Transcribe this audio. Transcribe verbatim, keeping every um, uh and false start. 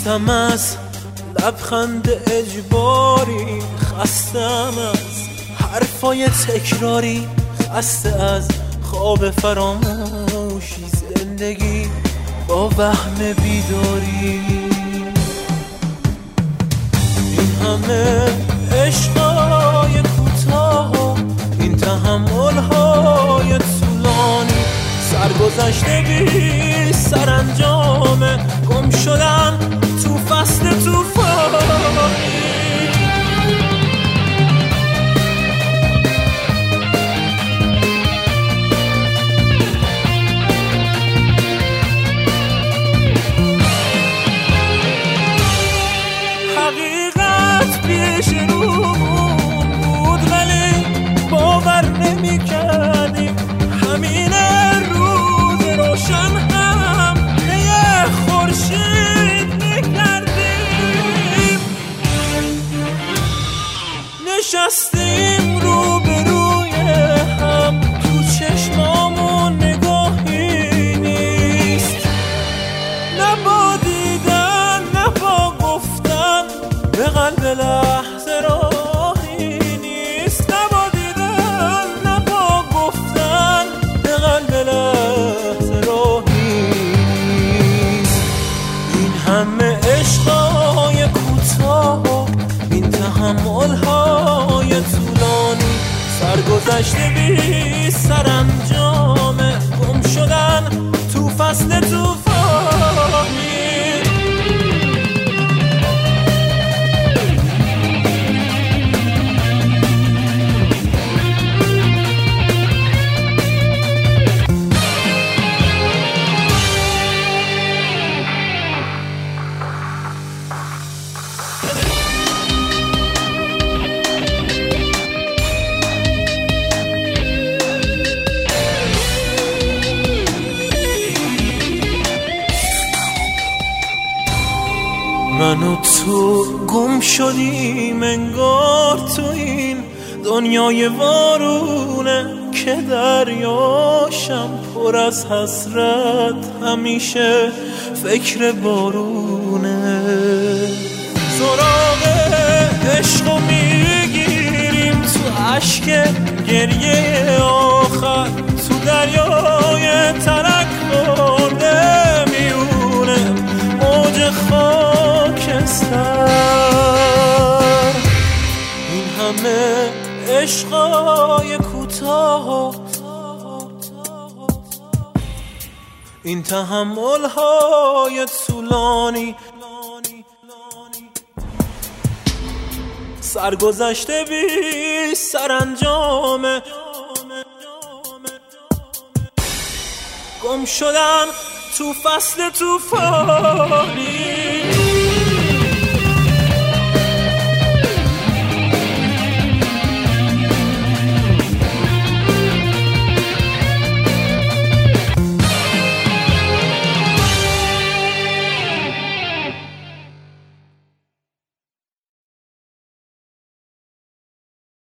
خستم از لبخند اجباری، خستم از حرفای تکراری، خسته از خواب فراموشی، زندگی با وهم بیداری. این همه عشقای کوتاه، این تحمل‌های طولانی، سرگذشته بی سرانجامه، گم شدن تو فصل طوفانی. حقیقت پیش رومون بود ولی باور نمی کردیم، همین روز روشن هم یه خورشید میکردیم. نشستیم رو به روی هم، تو چشمامون نگاهی نیست، نه با دیدن نه با گفتن به قلب لحظه راهی نیست، نه با دیدن نه با گفتن به قلب لحظه راهی نیست. این همه عشقای کوتاه، این تحمل‌های طولانی، سرگذشته بی سرانجامه، گم شدن تو فصل طوفانی. من و تو گم شدیم انگار تو این دنیای وارونه، که دریاشم پر از حسرت، همیشه فکر بارونه. سراغ عشقو میگیریم تو اشک گریه آخر، تو دریای ترک برده میونه موج خاکستر. این همه عشقای کوتاه، این تحمل‌های طولانی، سرگذشته بی سرانجامه، گم شدن تو فصل طوفانی.